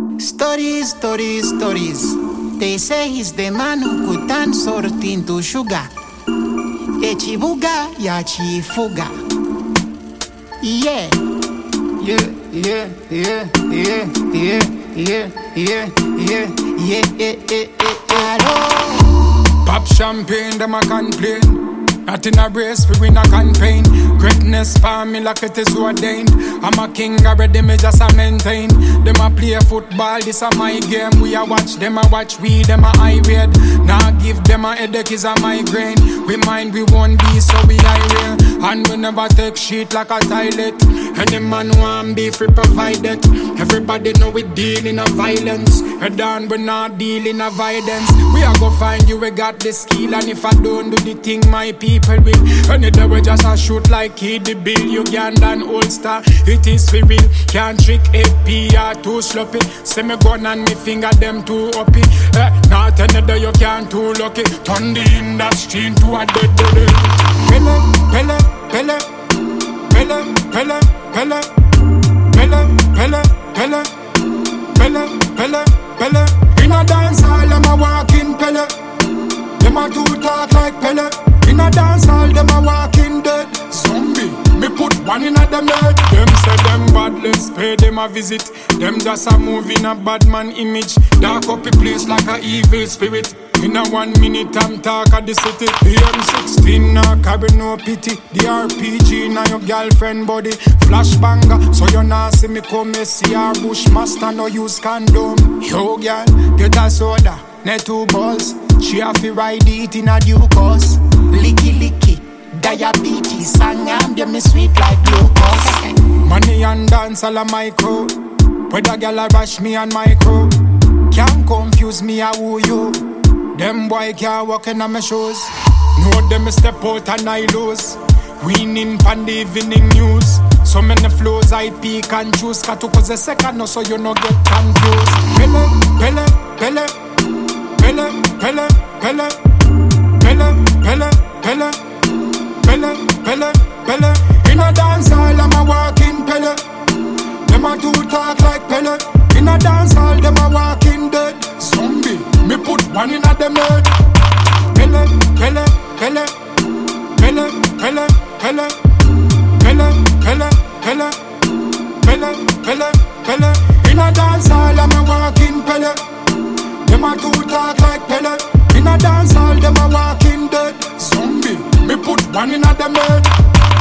Stories, stories, stories. They say he's the man who could turn salt into sugar. Echibuga ya chifuga. Yeah. Yeah, yeah, yeah, yeah, yeah, yeah, yeah, yeah, yeah, yeah, yeah. Pop champagne, them a complain. Not in a race, we win a campaign. Greatness for me like it is ordained. I'm a king already, me just a maintain. Them a play football, this a my game. We a watch, them a watch, we them a irate. Now give them a headache, is a migraine. We mind we won't be, so we irate. And we never take shit like a toilet. Any man want beef, we provide it. Everybody know we deal in a violence. Head on, we not deal in a violence. We a go find you, we got the skill. And if I don't do the thing, my people will. Any day we just a shoot like Kid the Bill. Ugandan All-Star, it is for real. Can't trick APR too sloppy. Say me gun and me finger them too uppy. Not any day you can't too lucky. Turn the industry into a dead body. Pele, pele, pele, pele, pele, pele, pele, pele, pele, pele, pele, pele. In a dance hall, I'm a walking pele. Them a do talk like pele. In a dance hall, them a walking dead. Zombie, me put one in a them head. Them say them bad, let's pay them a visit. Them just a move in a bad man image. Dark up the place like a evil spirit. In a 1 minute, I'm talk at the city. PM16 now carry no pity. The RPG now your girlfriend body. Flash banger, so you not see me come see our bushmaster no use condom. Yo girl, get a soda, net 2 balls. She have to ride it in a due course. Licky, licky, diabetes. Sangam, them is sweet like glucose. Money and dance all a micro. Whether girl a rush me and micro. Can't confuse me a who you. Them boy can't walk in on my shoes. Know them step out and I lose. Winning pan the evening news. So many flows I pick and choose. Cut to cause a second no so you no get confused. Pele, pele, pele, pele, pele, pele, pele, pele, pele, pele, pele, pele. In a dance hall I'm a walking pele. Them a do talk like pele. In a dance hall them a walking dead. Zombie, me put one in a them head. Pele, pele, pele, pele, pele, pele, pele, pele, pele, pele, pele, pele. In a dance hall I'm a walking pele. Them a do talk like pele. In a dance hall them a walking dead. Zombie, me put one in a them head.